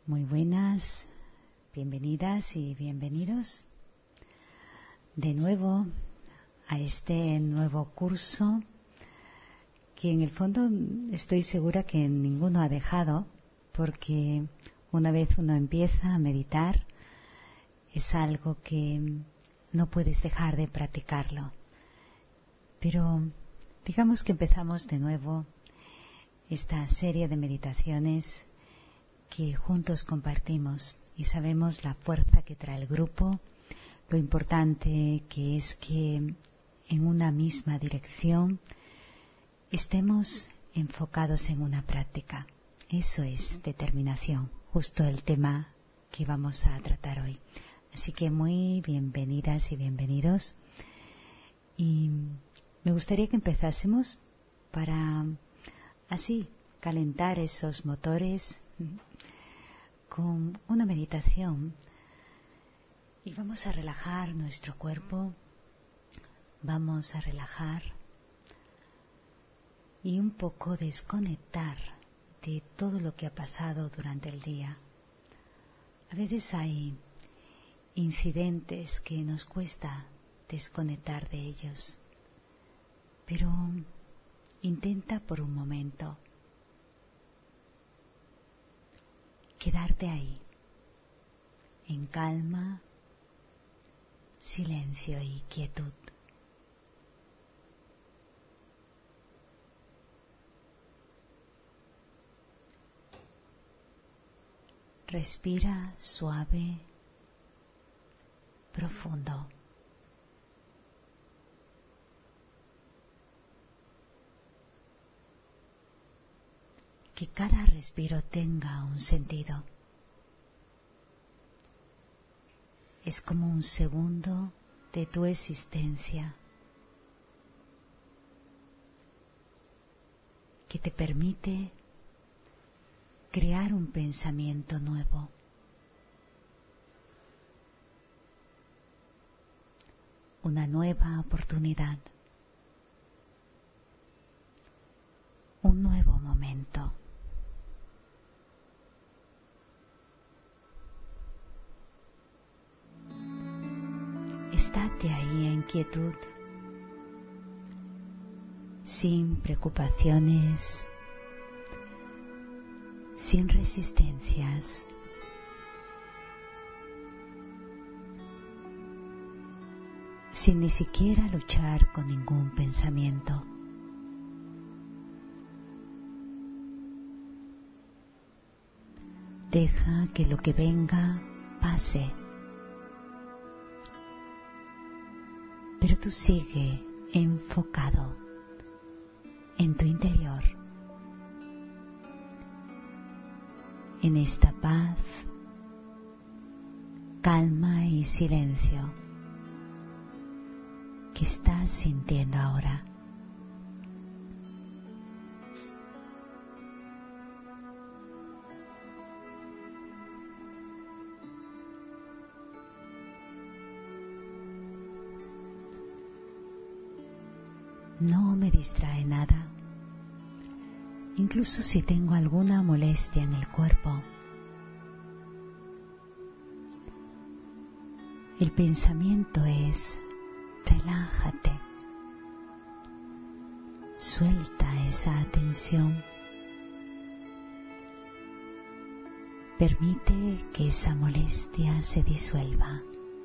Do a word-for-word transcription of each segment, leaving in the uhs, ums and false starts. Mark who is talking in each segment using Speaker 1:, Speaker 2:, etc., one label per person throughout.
Speaker 1: Muy buenas, bienvenidas y bienvenidos de nuevo a este nuevo curso que en el fondo estoy segura que ninguno ha dejado, porque una vez uno empieza a meditar es algo que no puedes dejar de practicarlo. Pero digamos que empezamos de nuevo esta serie de meditaciones que juntos compartimos y sabemos la fuerza que trae el grupo, lo importante que es que en una misma dirección estemos enfocados en una práctica. Eso es determinación, justo el tema que vamos a tratar hoy. Así que muy bienvenidas y bienvenidos. Y me gustaría que empezásemos para así calentar esos motores con una meditación. Y vamos a relajar nuestro cuerpo, vamos a relajar y un poco desconectar de todo lo que ha pasado durante el día. A veces hay incidentes que nos cuesta desconectar de ellos, pero intenta por un momento quedarte ahí, en calma, silencio y quietud. Respira suave, profundo. Que cada respiro tenga un sentido. Es como un segundo de tu existencia que te permite crear un pensamiento nuevo. Una nueva oportunidad. Un nuevo momento. Estate ahí en quietud, sin preocupaciones, sin resistencias. Sin ni siquiera luchar con ningún pensamiento. Deja que lo que venga pase. Pero tú sigue enfocado en tu interior, en esta paz, calma y silencio que estás sintiendo ahora. No me distrae nada, incluso si tengo alguna molestia en el cuerpo. El pensamiento es: relájate, suelta esa tensión, permite que esa molestia se disuelva.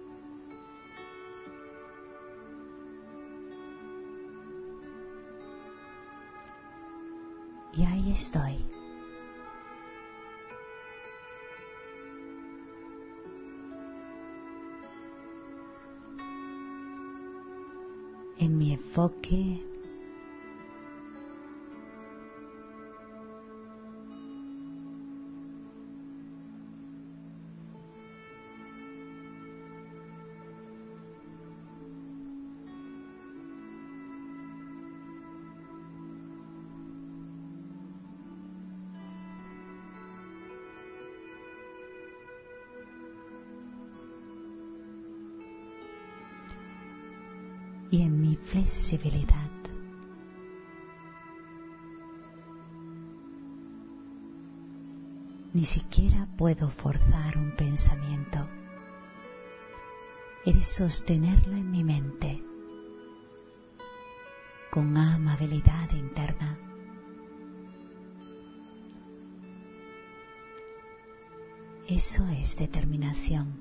Speaker 1: Y ahí estoy. En mi enfoque, y en mi flexibilidad. Ni siquiera puedo forzar un pensamiento. He de sostenerlo en mi mente con amabilidad interna. Eso es determinación.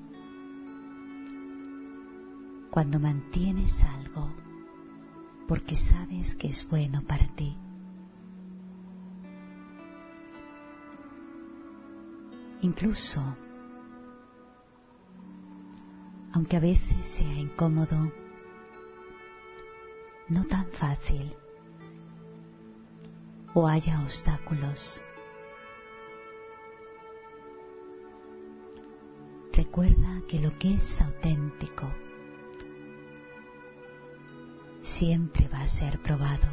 Speaker 1: Cuando mantienes algo porque sabes que es bueno para ti. Incluso, aunque a veces sea incómodo, no tan fácil, o haya obstáculos, recuerda que lo que es auténtico siempre va a ser probado.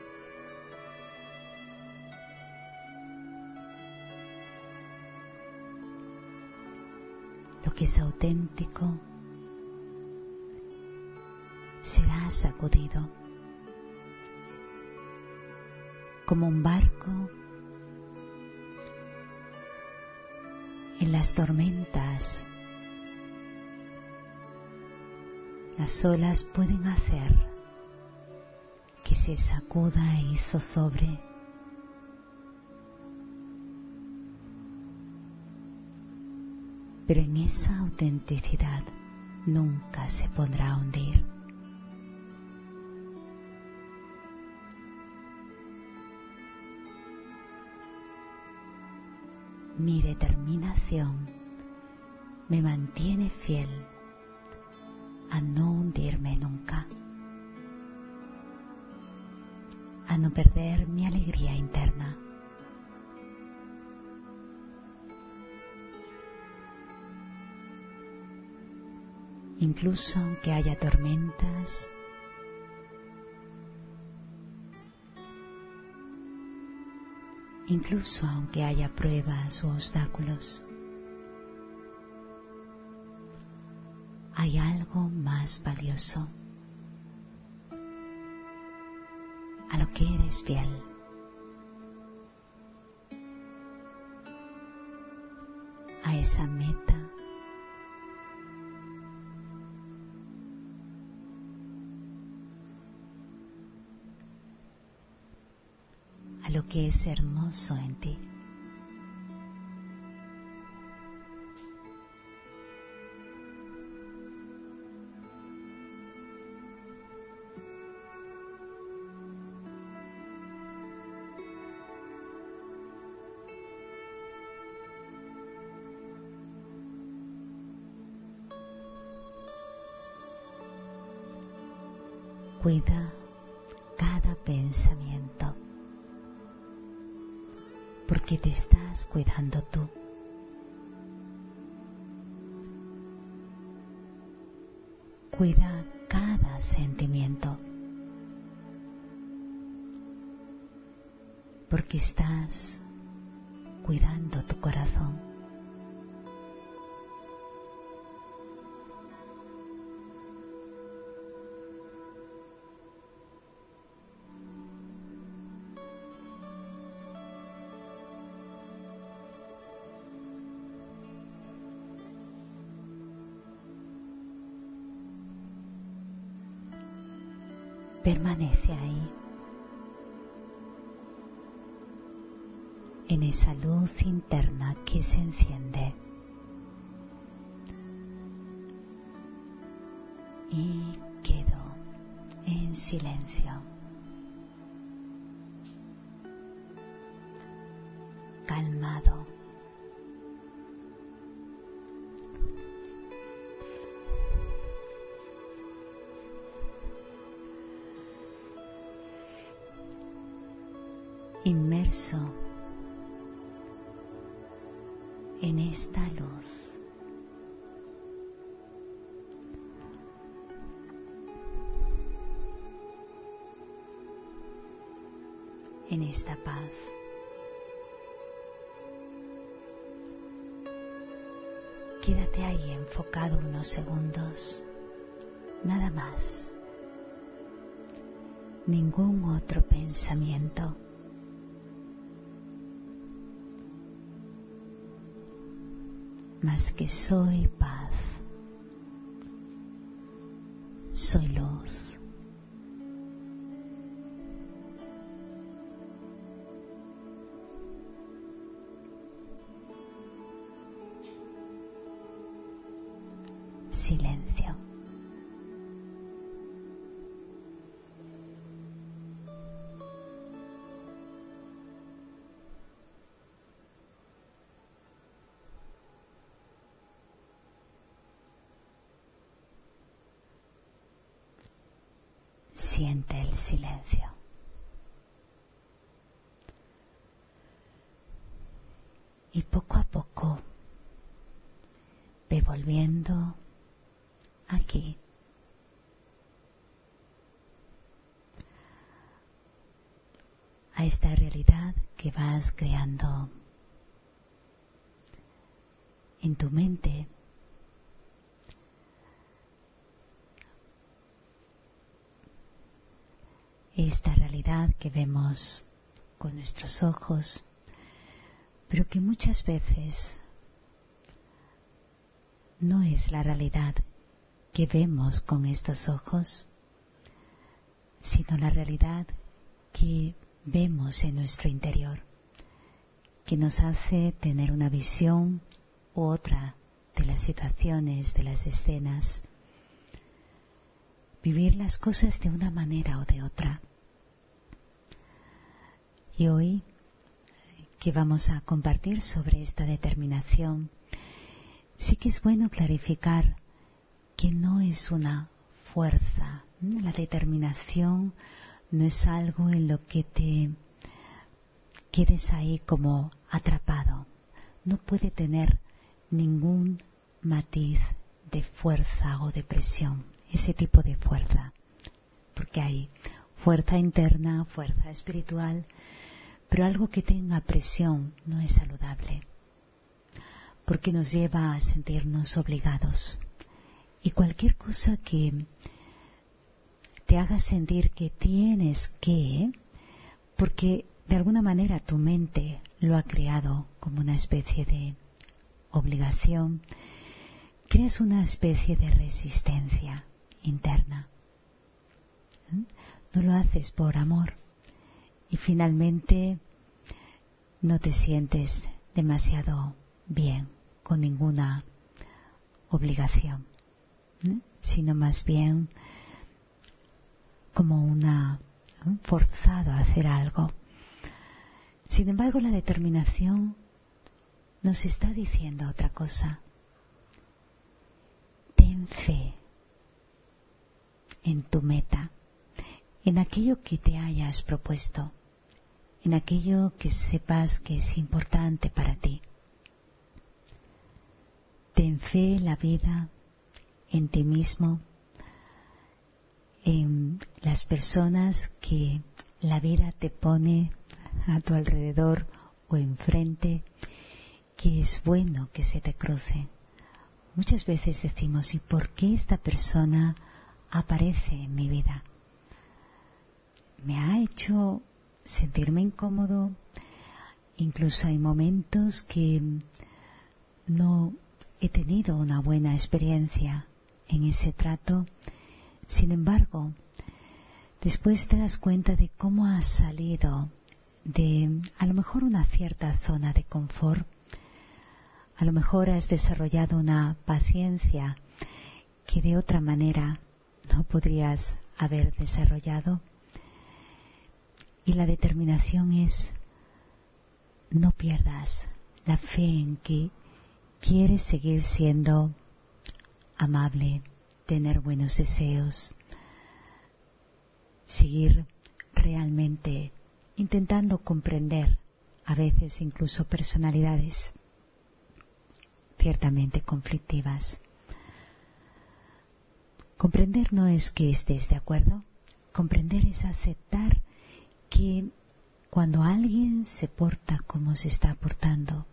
Speaker 1: Lo que es auténtico será sacudido como un barco en las tormentas. Las olas pueden hacer que se sacuda y zozobre. Pero en esa autenticidad nunca se podrá hundir. Mi determinación me mantiene fiel a no hundirme nunca, a no perder mi alegría interna. Incluso aunque haya tormentas, incluso aunque haya pruebas o obstáculos, hay algo más valioso a lo que eres fiel. A esa meta a lo que es hermoso en ti. Cuida cada pensamiento, porque te estás cuidando tú. Cuida cada sentimiento, porque estás cuidando tu corazón. Permanece ahí, en esa luz interna que se enciende y quedo en silencio, calmado. Inmerso en esta luz, en esta paz. Quédate ahí enfocado unos segundos, nada más, ningún otro pensamiento. más que soy paz, soy luz. Silencio. Siente el silencio. Y poco a poco ve volviendo aquí. A esta realidad que vas creando en tu mente. Esta realidad que vemos con nuestros ojos, pero que muchas veces no es la realidad que vemos con estos ojos, sino la realidad que vemos en nuestro interior, que nos hace tener una visión u otra de las situaciones, de las escenas, vivir las cosas de una manera o de otra. Y hoy, que vamos a compartir sobre esta determinación, sí que es bueno clarificar que no es una fuerza. La determinación no es algo en lo que te quedes ahí como atrapado. No puede tener ningún matiz de fuerza o de presión, ese tipo de fuerza. Porque hay fuerza interna, fuerza espiritual, pero algo que tenga presión no es saludable, porque nos lleva a sentirnos obligados. Y cualquier cosa que te haga sentir que tienes que, porque de alguna manera tu mente lo ha creado como una especie de obligación, creas una especie de resistencia interna. No lo haces por amor y finalmente no te sientes demasiado bien con ninguna obligación, ¿eh? Sino más bien como una ¿eh? forzado a hacer algo. Sin embargo, la determinación nos está diciendo otra cosa. Ten fe en tu meta, en aquello que te hayas propuesto, en aquello que sepas que es importante para ti. Ten fe en la vida, en ti mismo, en las personas que la vida te pone a tu alrededor o enfrente, que es bueno que se te crucen. Muchas veces decimos, ¿y por qué esta persona aparece en mi vida? Me ha hecho sentirme incómodo, incluso hay momentos que no he tenido una buena experiencia en ese trato. Sin embargo, después te das cuenta de cómo has salido de a lo mejor una cierta zona de confort. A lo mejor has desarrollado una paciencia que de otra manera no podrías haber desarrollado. Y la determinación es: no pierdas la fe en que quieres seguir siendo amable, tener buenos deseos, seguir realmente intentando comprender a veces incluso personalidades ciertamente conflictivas. Comprender no es que estés de acuerdo, comprender es aceptar que cuando alguien se porta como se está portando,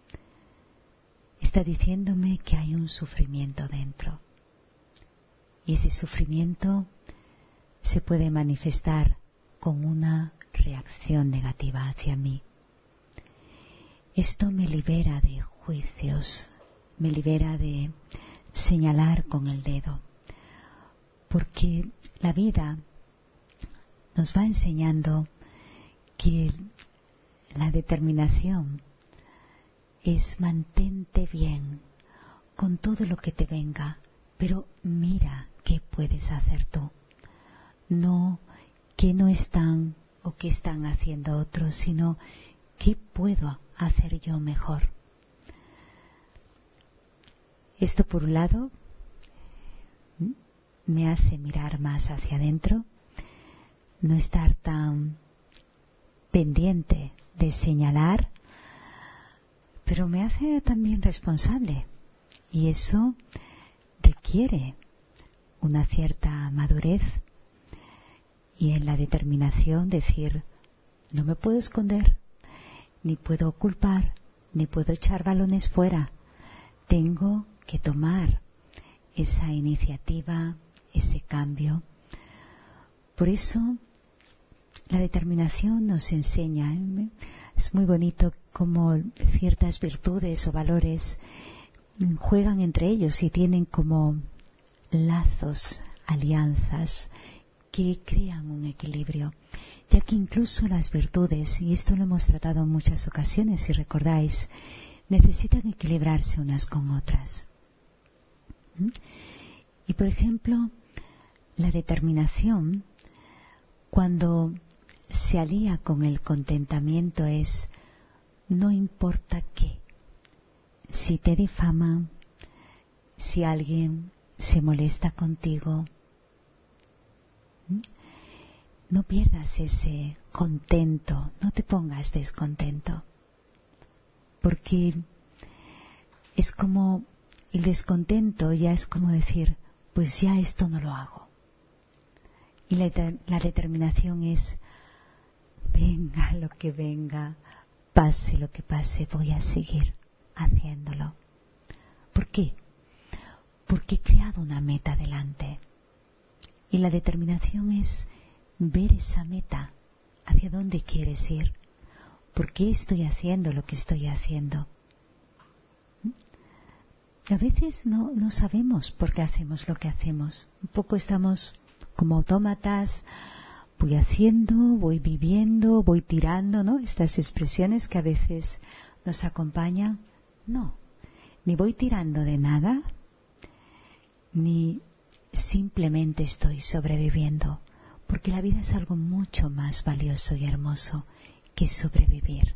Speaker 1: está diciéndome que hay un sufrimiento dentro. Y ese sufrimiento se puede manifestar con una reacción negativa hacia mí. Esto me libera de juicios, me libera de señalar con el dedo, porque la vida nos va enseñando que la determinación es mantente bien con todo lo que te venga, pero mira qué puedes hacer tú, no qué no están o qué están haciendo otros, sino qué puedo hacer yo mejor. Esto por un lado me hace mirar más hacia adentro, no estar tan pendiente de señalar, pero me hace también responsable, y eso requiere una cierta madurez y en la determinación decir, no me puedo esconder, ni puedo culpar, ni puedo echar balones fuera, tengo que tomar esa iniciativa, ese cambio. Por eso la determinación nos enseña, ¿eh? Es muy bonito cómo ciertas virtudes o valores juegan entre ellos y tienen como lazos, alianzas que crean un equilibrio, ya que incluso las virtudes, y esto lo hemos tratado en muchas ocasiones si recordáis, necesitan equilibrarse unas con otras. ¿Mm? Y por ejemplo, la determinación, cuando se alía con el contentamiento, es no importa qué, si te difaman, si alguien se molesta contigo, ¿Mm? no pierdas ese contento, no te pongas descontento, porque es como el descontento ya es como decir, pues ya esto no lo hago. Y la, la determinación es, venga lo que venga, pase lo que pase, voy a seguir haciéndolo. ¿Por qué? Porque he creado una meta delante. Y la determinación es ver esa meta, hacia dónde quieres ir, por qué estoy haciendo lo que estoy haciendo. A veces no, no sabemos por qué hacemos lo que hacemos. Un poco estamos como autómatas, voy haciendo, voy viviendo, voy tirando, ¿no? Estas expresiones que a veces nos acompañan. No, ni voy tirando de nada, ni simplemente estoy sobreviviendo, porque la vida es algo mucho más valioso y hermoso que sobrevivir.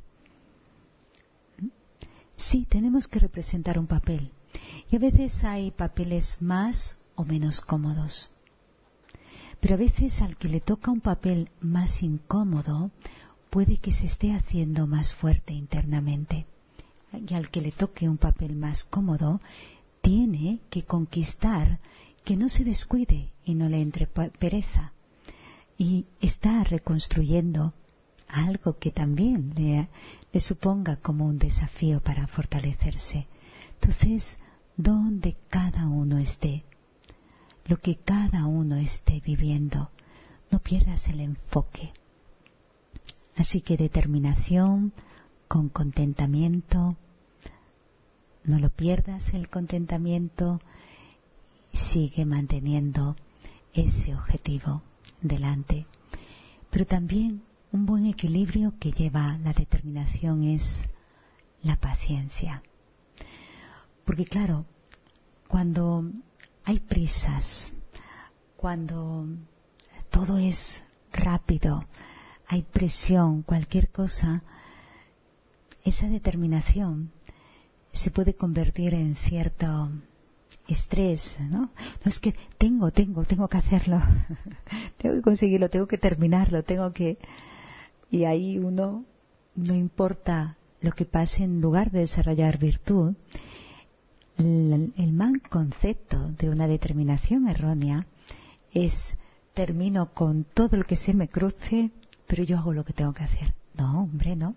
Speaker 1: Sí, tenemos que representar un papel, y a veces hay papeles más o menos cómodos. Pero a veces al que le toca un papel más incómodo, puede que se esté haciendo más fuerte internamente. Y al que le toque un papel más cómodo, tiene que conquistar que no se descuide y no le entre pereza. Y está reconstruyendo algo que también le, le suponga como un desafío para fortalecerse. Entonces, donde cada uno esté, lo que cada uno esté viviendo, no pierdas el enfoque. Así que determinación con contentamiento, no lo pierdas el contentamiento, sigue manteniendo ese objetivo delante. Pero también un buen equilibrio que lleva la determinación es la paciencia. Porque claro, cuando hay prisas, cuando todo es rápido, hay presión, cualquier cosa, esa determinación se puede convertir en cierto estrés, ¿no? No, es que tengo, tengo, tengo que hacerlo, tengo que conseguirlo, tengo que terminarlo, tengo que... Y ahí uno, no importa lo que pase, en lugar de desarrollar virtud, el, el mal concepto de una determinación errónea es, termino con todo lo que se me cruce, pero yo hago lo que tengo que hacer. No, hombre, no.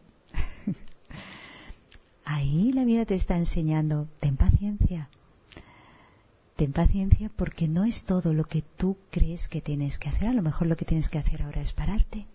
Speaker 1: Ahí la vida te está enseñando, ten paciencia. Ten paciencia porque no es todo lo que tú crees que tienes que hacer. A lo mejor lo que tienes que hacer ahora es pararte.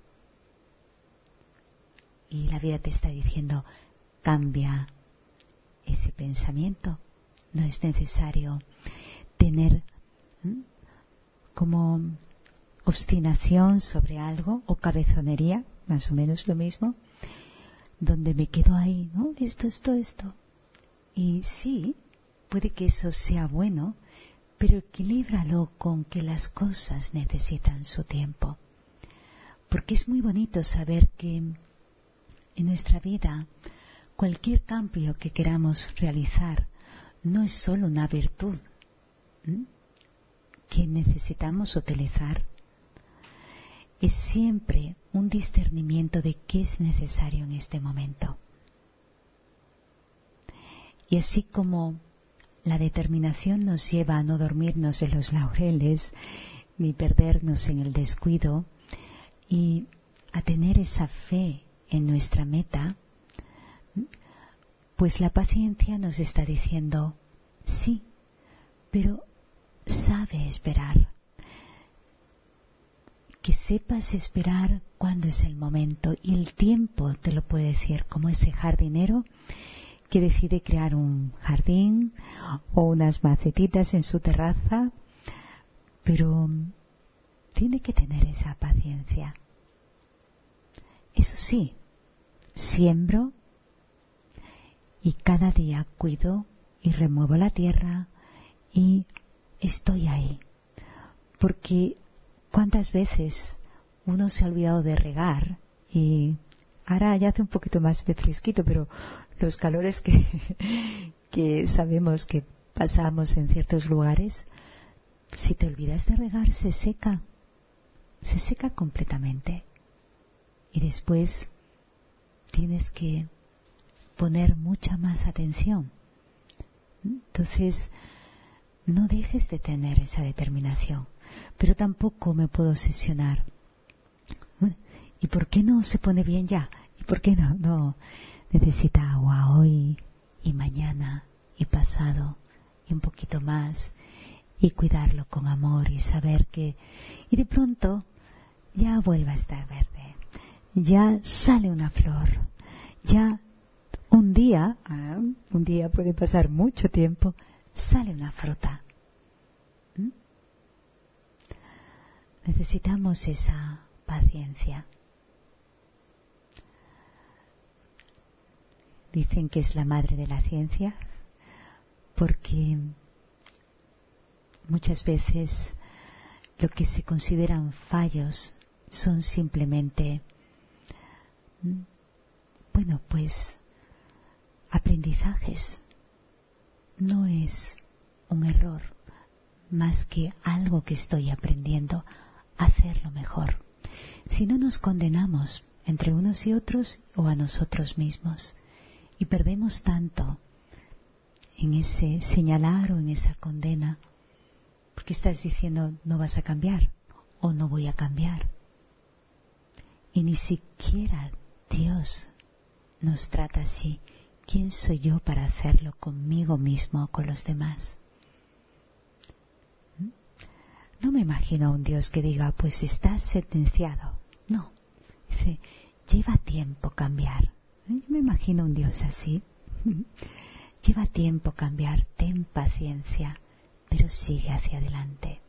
Speaker 1: Y la vida te está diciendo, cambia ese pensamiento, no es necesario tener ¿m? como obstinación sobre algo o cabezonería, más o menos lo mismo, donde me quedo ahí, ¿no? Esto, esto, esto. Y sí, puede que eso sea bueno, pero equilíbralo con que las cosas necesitan su tiempo. Porque es muy bonito saber que en nuestra vida cualquier cambio que queramos realizar no es solo una virtud ¿m? que necesitamos utilizar, es siempre un discernimiento de qué es necesario en este momento. Y así como la determinación nos lleva a no dormirnos en los laureles, ni perdernos en el descuido, y a tener esa fe en nuestra meta, pues la paciencia nos está diciendo, sí, pero sabe esperar. Que sepas esperar cuándo es el momento, y el tiempo te lo puede decir, como ese jardinero que decide crear un jardín o unas macetitas en su terraza, pero tiene que tener esa paciencia. Eso sí, siembro y cada día cuido y remuevo la tierra y estoy ahí. Porque ¿cuántas veces uno se ha olvidado de regar y ahora ya hace un poquito más de fresquito, pero los calores que, que sabemos que pasamos en ciertos lugares, si te olvidas de regar se seca, se seca completamente. Y después tienes que poner mucha más atención. Entonces, no dejes de tener esa determinación, pero tampoco me puedo obsesionar. ¿Y por qué no se pone bien ya? ¿Y por qué no? No, necesita agua hoy y mañana y pasado y un poquito más, y cuidarlo con amor y saber que... Y de pronto ya vuelve a estar verde, ya sale una flor, ya un día, ¿eh? un día puede pasar mucho tiempo, sale una fruta. ¿Mm? Necesitamos esa paciencia. Dicen que es la madre de la ciencia porque muchas veces lo que se consideran fallos son simplemente, bueno, pues aprendizajes. No es un error, más que algo que estoy aprendiendo a hacerlo mejor. Si no nos condenamos entre unos y otros o a nosotros mismos, y perdemos tanto en ese señalar o en esa condena, porque estás diciendo no vas a cambiar o no voy a cambiar. Y ni siquiera Dios nos trata así. ¿Quién soy yo para hacerlo conmigo mismo o con los demás? ¿Mm? No me imagino a un Dios que diga, pues estás sentenciado. No, dice, lleva tiempo cambiar. Yo me imagino un Dios así. Lleva tiempo cambiar, ten paciencia, pero sigue hacia adelante.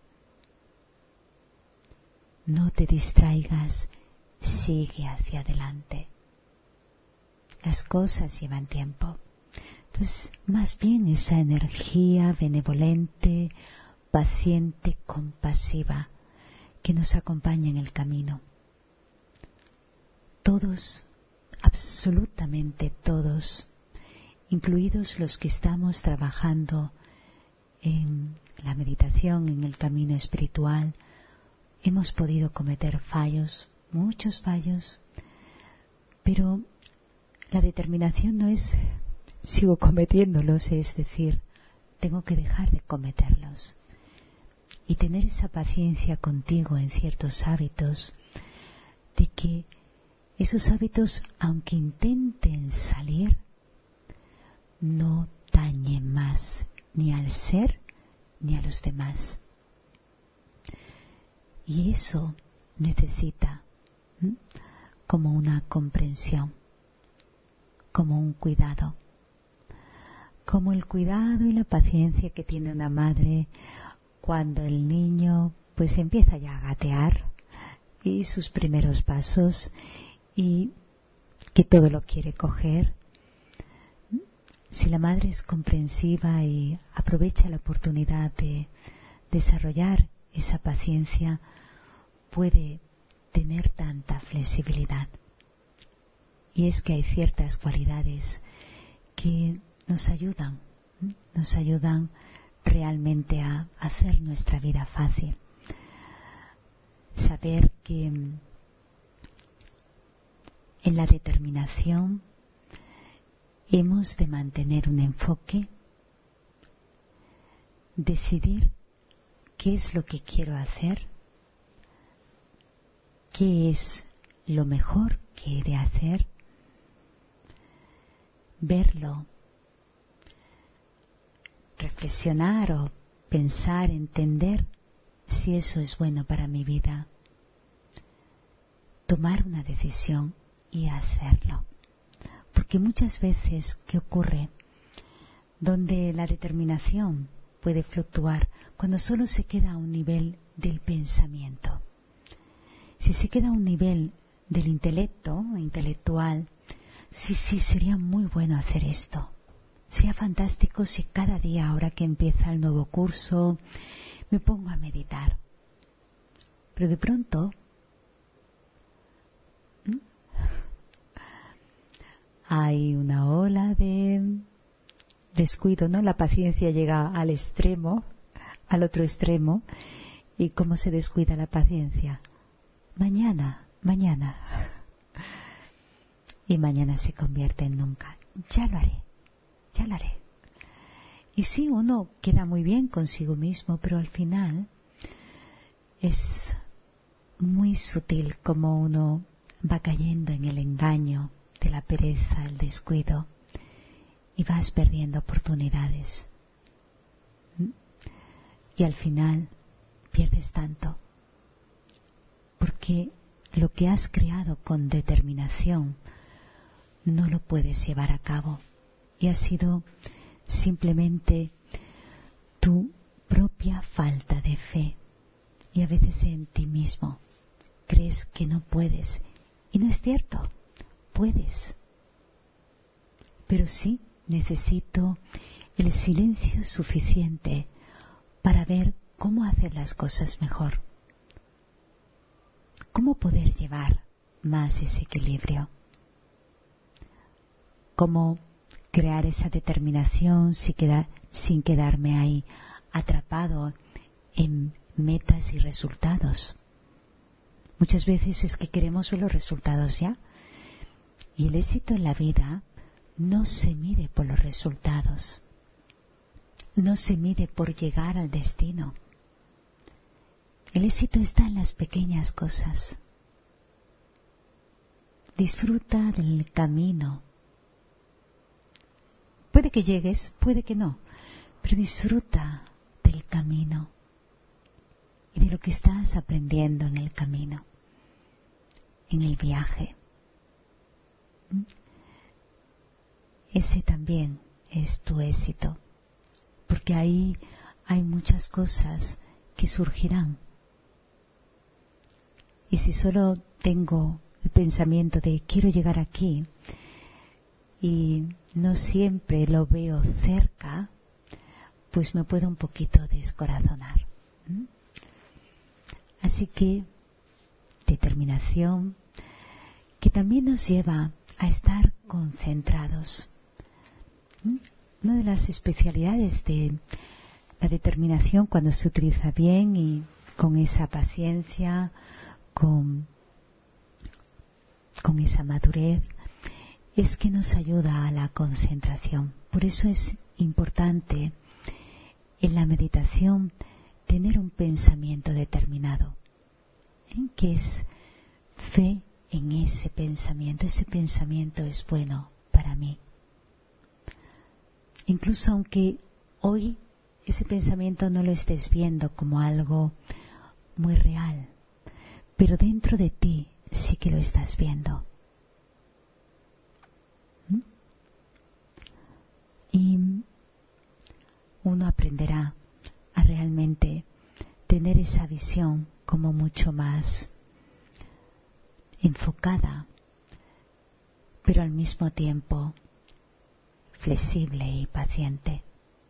Speaker 1: No te distraigas, sigue hacia adelante. Las cosas llevan tiempo. Entonces, más bien esa energía benevolente, paciente, compasiva, que nos acompaña en el camino. Todos, absolutamente todos, incluidos los que estamos trabajando en la meditación, en el camino espiritual, hemos podido cometer fallos, muchos fallos, pero la determinación no es sigo cometiéndolos, es decir, tengo que dejar de cometerlos y tener esa paciencia contigo en ciertos hábitos, de que esos hábitos, aunque intenten salir, no dañen más ni al ser ni a los demás. Y eso necesita ¿m? como una comprensión, como un cuidado, como el cuidado y la paciencia que tiene una madre cuando el niño pues empieza ya a gatear y sus primeros pasos y que todo lo quiere coger. Si la madre es comprensiva y aprovecha la oportunidad de desarrollar esa paciencia, puede tener tanta flexibilidad. Y es que hay ciertas cualidades que nos ayudan, nos ayudan realmente a hacer nuestra vida fácil. Saber que en la determinación hemos de mantener un enfoque, decidir qué es lo que quiero hacer, qué es lo mejor que he de hacer, verlo, reflexionar o pensar, entender si eso es bueno para mi vida, tomar una decisión y hacerlo. Porque muchas veces, ¿qué ocurre? Donde la determinación puede fluctuar cuando solo se queda a un nivel del pensamiento. Si se queda a un nivel del intelecto, intelectual, sí, sí, sería muy bueno hacer esto. Sería fantástico si cada día, ahora que empieza el nuevo curso, me pongo a meditar. Pero de pronto, ¿m? hay una ola de descuido, ¿no? La paciencia llega al extremo, al otro extremo. ¿Y cómo se descuida la paciencia? Mañana, mañana. Y mañana se convierte en nunca. Ya lo haré, ya lo haré. Y sí, uno queda muy bien consigo mismo, pero al final es muy sutil como uno va cayendo en el engaño de la pereza, el descuido, y vas perdiendo oportunidades. Y al final pierdes tanto, porque lo que has creado con determinación no lo puedes llevar a cabo, y ha sido simplemente tu propia falta de fe, y a veces en ti mismo crees que no puedes, y no es cierto, puedes. Pero sí necesito el silencio suficiente para ver cómo hacer las cosas mejor, cómo poder llevar más ese equilibrio, cómo crear esa determinación sin, quedar, sin quedarme ahí atrapado en metas y resultados. Muchas veces es que queremos ver los resultados ya, y el éxito en la vida no se mide por los resultados, no se mide por llegar al destino. El éxito está en las pequeñas cosas. Disfruta del camino. Puede que llegues, puede que no, pero disfruta del camino y de lo que estás aprendiendo en el camino, en el viaje. Ese también es tu éxito, porque ahí hay muchas cosas que surgirán. Y si solo tengo el pensamiento de quiero llegar aquí y no siempre lo veo cerca, pues me puedo un poquito descorazonar. ¿Mm? Así que determinación, que también nos lleva a estar concentrados. ¿Mm? Una de las especialidades de la determinación, cuando se utiliza bien y con esa paciencia, con, con esa madurez, es que nos ayuda a la concentración. Por eso es importante en la meditación tener un pensamiento determinado, ¿eh? que es fe en ese pensamiento. Ese pensamiento es bueno para mí. Incluso aunque hoy ese pensamiento no lo estés viendo como algo muy real, pero dentro de ti sí que lo estás viendo. ¿Mm? Y aprenderá a realmente tener esa visión como mucho más enfocada, pero al mismo tiempo flexible y paciente.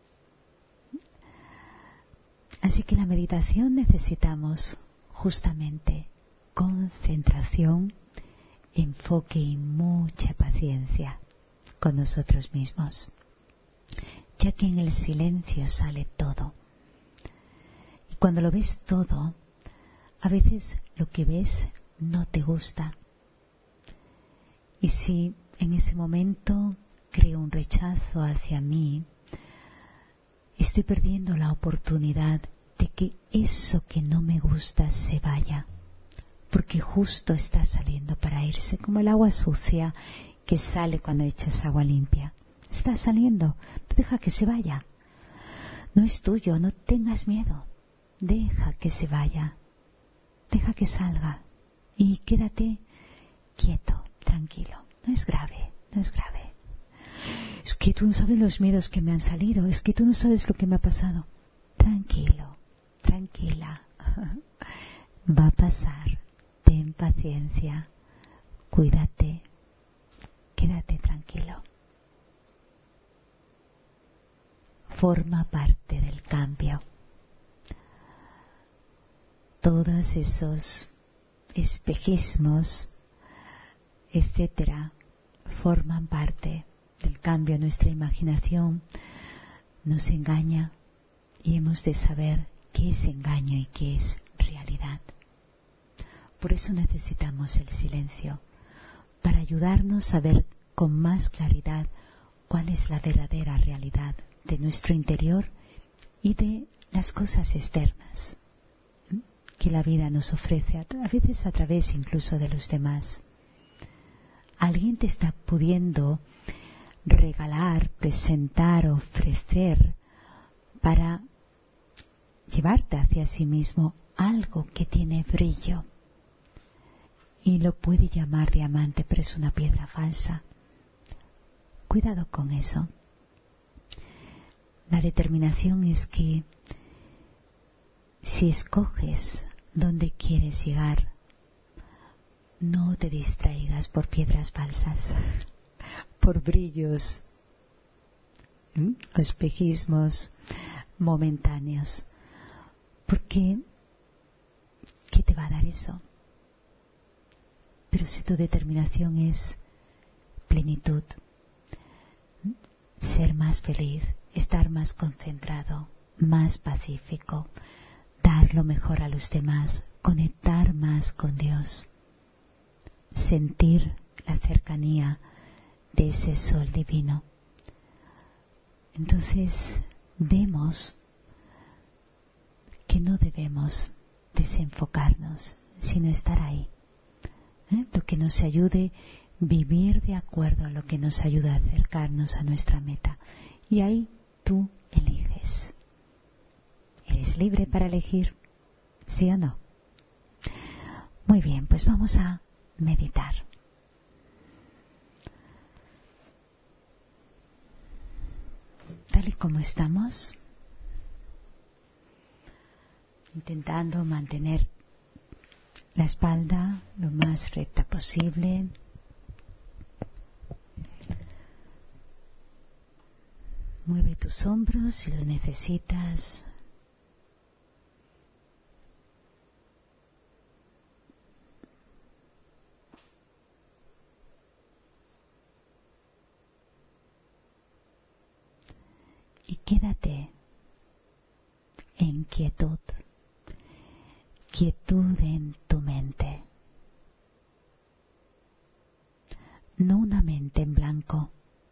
Speaker 1: Así que la meditación necesitamos justamente concentración, enfoque y mucha paciencia con nosotros mismos, ya que en el silencio sale todo. Y cuando lo ves todo, a veces lo que ves no te gusta. Y si en ese momento creo un rechazo hacia mí, estoy perdiendo la oportunidad de que eso que no me gusta se vaya, porque justo está saliendo para irse, como el agua sucia que sale cuando echas agua limpia. Está saliendo, deja que se vaya. No es tuyo, no tengas miedo. Deja que se vaya, deja que salga y quédate quieto, tranquilo. No es grave, no es grave. Es que tú no sabes los miedos que me han salido, es que tú no sabes lo que me ha pasado. Tranquilo, tranquila. Va a pasar. Ten paciencia. Cuídate. Quédate tranquilo. Forma parte del cambio. Todos esos espejismos, etcétera, forman parte del cambio. Nuestra imaginación nos engaña y hemos de saber qué es engaño y qué es realidad. Por eso necesitamos el silencio, para ayudarnos a ver con más claridad cuál es la verdadera realidad de nuestro interior y de las cosas externas que la vida nos ofrece, a veces a través incluso de los demás. Alguien te está pudiendo regalar, presentar, ofrecer para llevarte hacia sí mismo algo que tiene brillo. Y lo puede llamar diamante, pero es una piedra falsa. Cuidado con eso. La determinación es que si escoges dónde quieres llegar, no te distraigas por piedras falsas, por brillos ¿eh? o espejismos momentáneos. Porque, ¿qué te va a dar eso? Pero si tu determinación es plenitud, ser más feliz, estar más concentrado, más pacífico, dar lo mejor a los demás, conectar más con Dios, sentir la cercanía de ese sol divino, entonces vemos que no debemos desenfocarnos, sino estar ahí. ¿Eh? Lo que nos ayude a vivir de acuerdo a lo que nos ayuda a acercarnos a nuestra meta. Y ahí tú eliges. ¿Eres libre para elegir? ¿Sí o no? Muy bien, pues vamos a meditar. Tal y como estamos, intentando mantener la espalda lo más recta posible. Mueve tus hombros si lo necesitas. Y quédate en quietud. Quietud en tu mente. No una mente en blanco,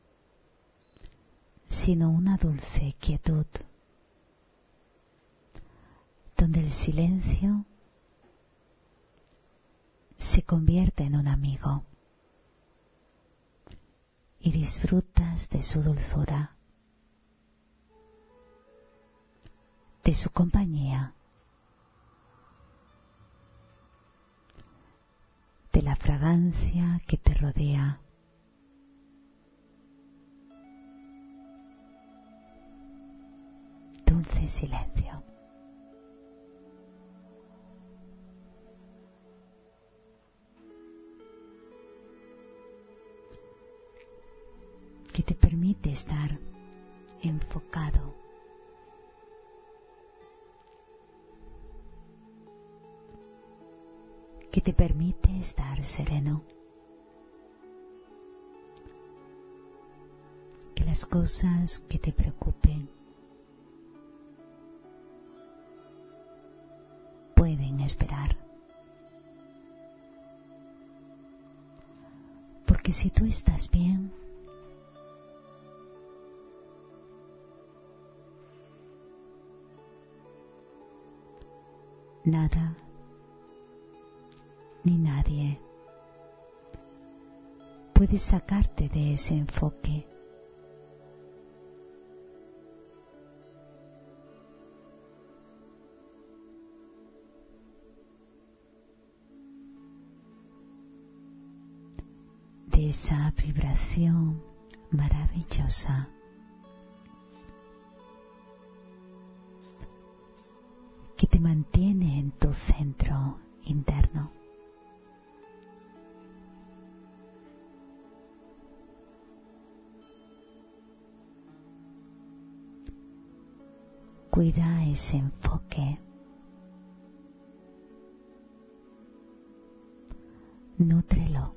Speaker 1: sino una dulce quietud, donde el silencio se convierte en un amigo y disfrutas de su dulzura, de su compañía, de la fragancia que te rodea. Tú dulce silencio. Que te permite estar enfocado, que te permite estar sereno, que las cosas que te preocupen pueden esperar, porque si tú estás bien, nada ni nadie puede sacarte de ese enfoque. De esa vibración maravillosa que te mantiene en tu centro interno. Cuida ese enfoque. Nútrelo.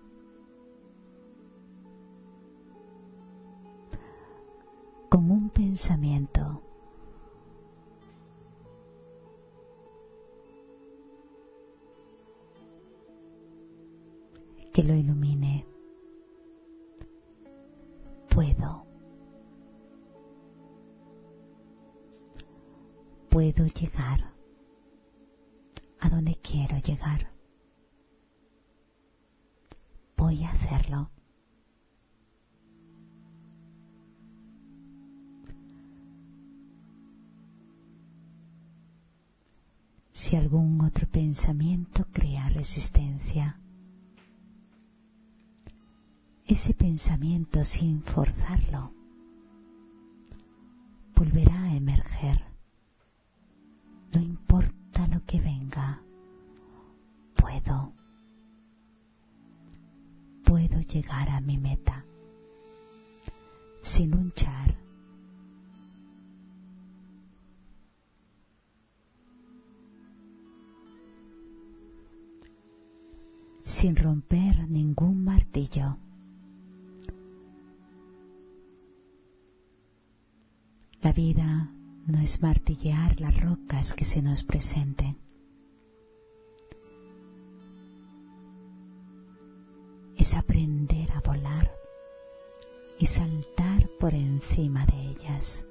Speaker 1: Con un pensamiento que lo ilumine. Puedo. Puedo llegar a donde quiero llegar. Voy a hacerlo. Si algún otro pensamiento crea resistencia, ese pensamiento, sin forzarlo, volverá a emerger. No importa lo que venga, puedo, puedo llegar a mi meta, sin luchar, sin romper ningún martillo. La vida no es martillear las rocas que se nos presenten. Es aprender a volar y saltar por encima de ellas.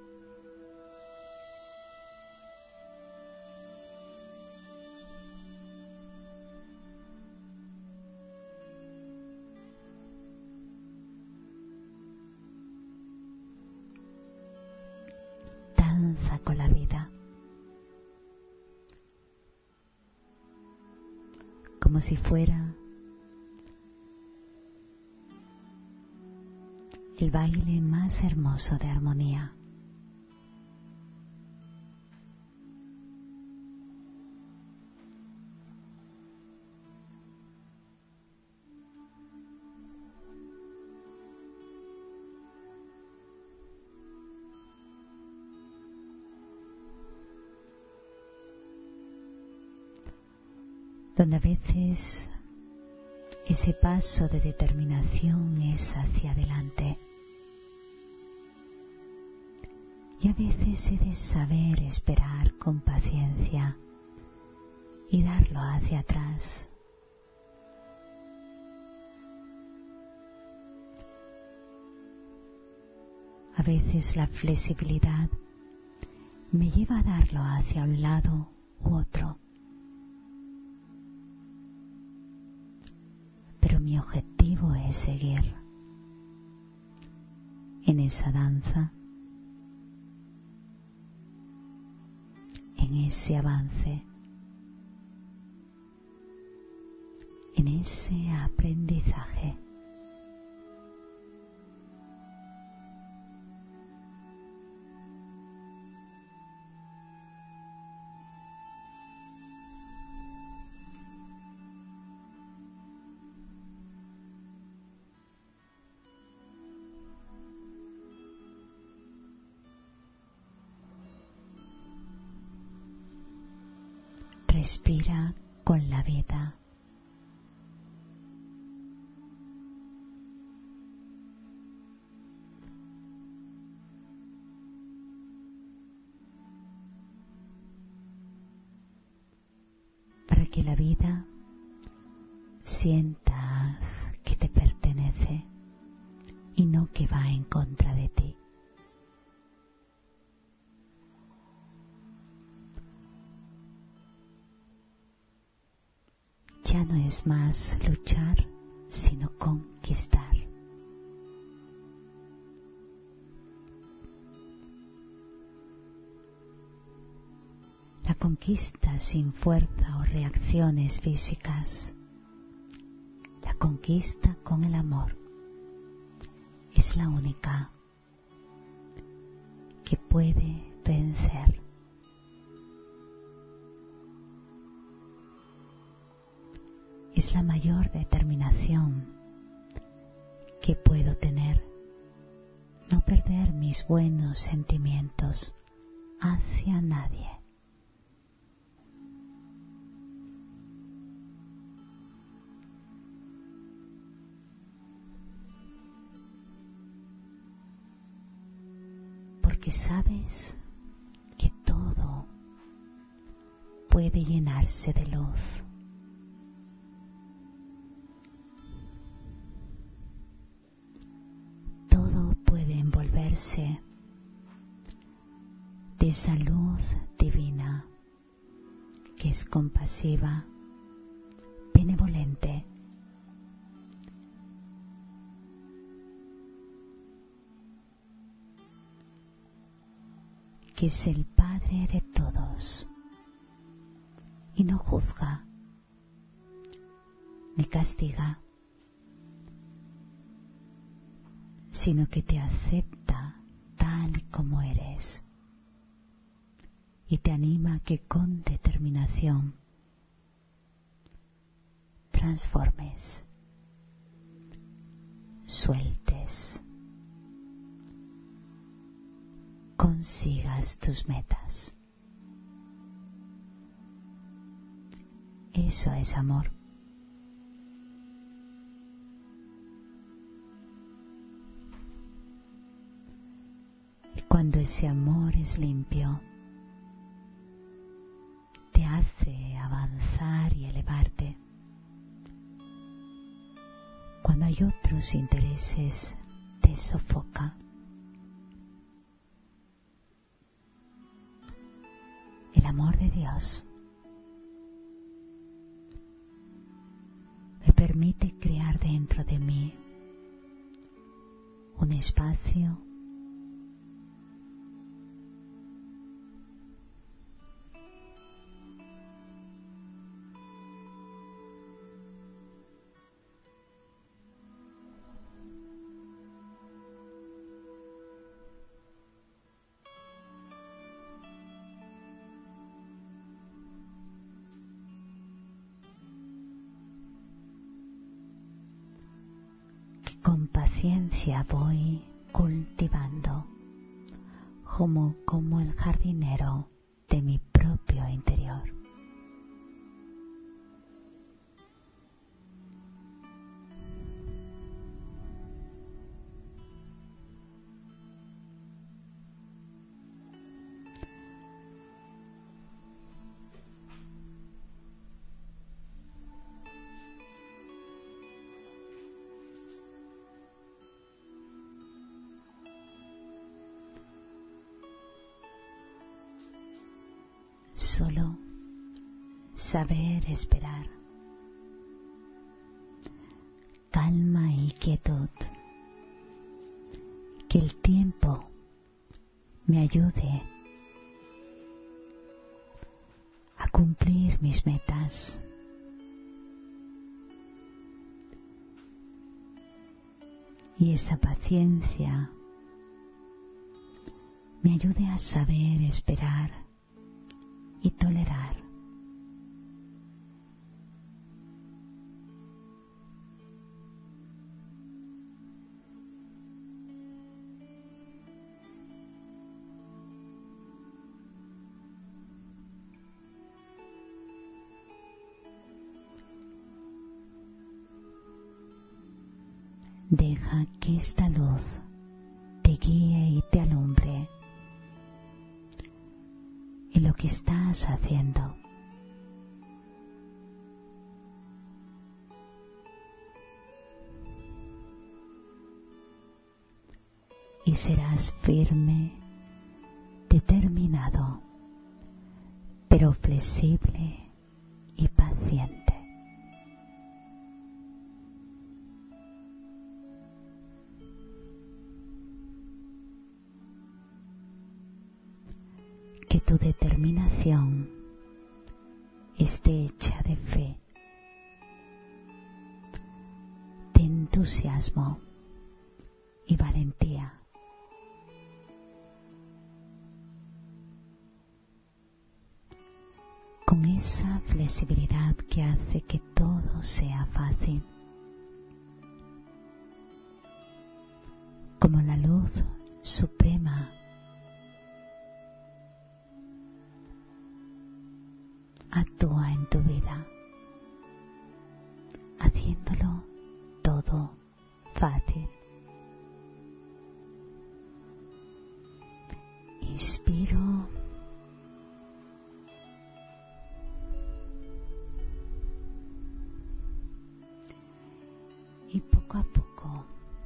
Speaker 1: Con la vida, como si fuera el baile más hermoso de armonía. Donde a veces ese paso de determinación es hacia adelante y a veces he de saber esperar con paciencia y darlo hacia atrás. A veces la flexibilidad me lleva a darlo hacia un lado u otro. Pero mi objetivo es seguir en esa danza, en ese avance, en ese aprendizaje. respira con la vida. Para que la vida sientas que te pertenece y no que va en contra de ti. Ya no es más luchar, sino conquistar. La conquista sin fuerza o reacciones físicas. La conquista con el amor es la única que puede vencer. Es la mayor determinación que puedo tener, no perder mis buenos sentimientos hacia nadie. Porque sabes que todo puede llenarse de luz. Todo puede envolverse de esa luz divina que es compasiva, benevolente. Que es el Padre de todos y no juzga ni castiga, sino que te acepta tal como eres y te anima a que con determinación transformes, sueltes, consigas tus metas. Eso es amor. Y cuando ese amor es limpio, te hace avanzar y elevarte. Cuando hay otros intereses, te sofoca. El amor de Dios me permite crear dentro de mí un espacio con paciencia voy cultivando como, como el jardinero de mi propio interior. Solo saber esperar, calma y quietud, que el tiempo me ayude a cumplir mis metas. Y esa paciencia me ayude a saber esperar y tolerar. Deja que esta luz te guíe y te alumbre en lo que estás haciendo. Y serás firme, determinado, pero flexible y paciente. Que tu determinación esté hecha de fe, de entusiasmo y valentía. Con esa flexibilidad que hace que todo sea fácil. Como la luz suprema actúa en tu vida, haciéndolo todo fácil. Inspiro y poco a poco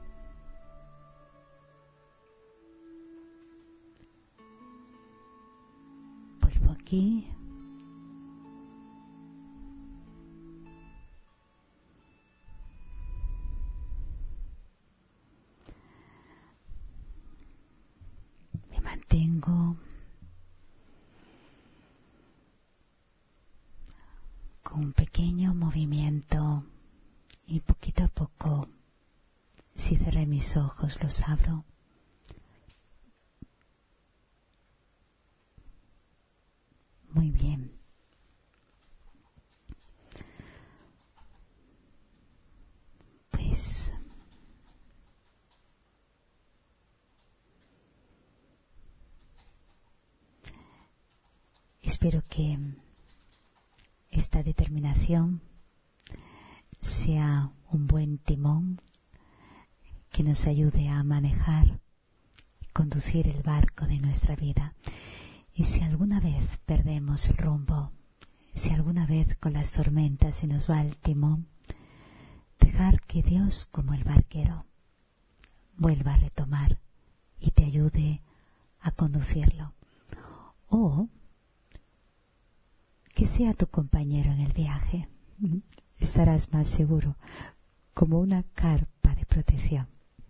Speaker 1: vuelvo aquí. Me mantengo con un pequeño movimiento y poquito a poco, si cerré mis ojos, los abro. Muy bien. Pues espero que esta determinación sea un buen timón que nos ayude a manejar y conducir el barco de nuestra vida. Y si alguna vez perdemos el rumbo, si alguna vez con las tormentas se nos va el timón, dejar que Dios, como el barquero, vuelva a retomar y te ayude a conducirlo. O que sea tu compañero en el viaje. Estarás más seguro, como una carpa de protección.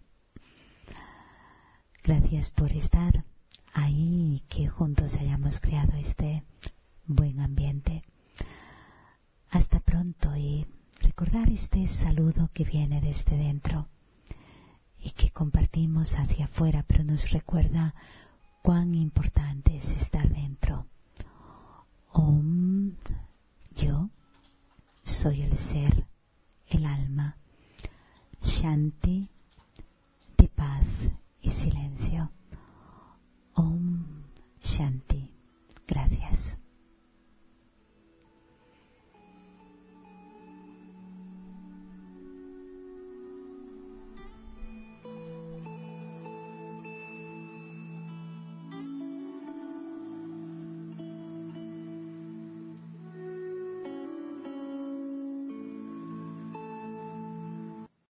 Speaker 1: Gracias por estar ahí y que juntos hayamos creado este buen ambiente. Hasta pronto, y recordar este saludo que viene desde dentro y que compartimos hacia afuera, pero nos recuerda cuán importante es estar dentro. Om, yo soy el ser, el alma. Shanti, de paz y silencio. Om Shanti.